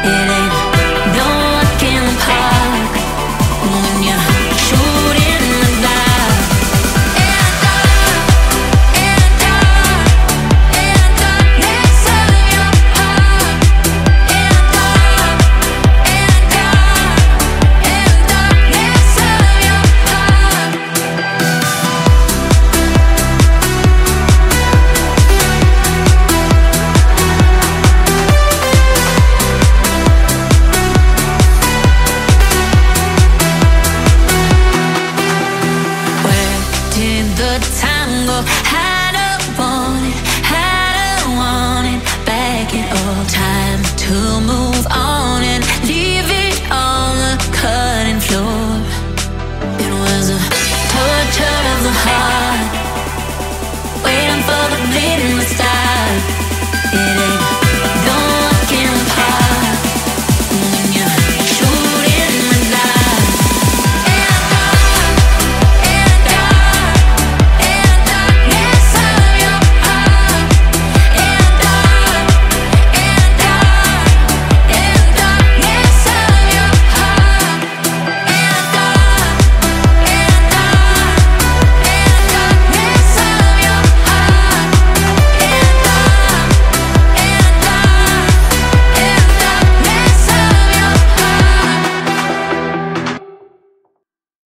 It ain't no walk in the park when you're shooting the dark. In the darkness of your heart. In the darkness of your heart. Where did the time go? I don't want it back at all. Time to move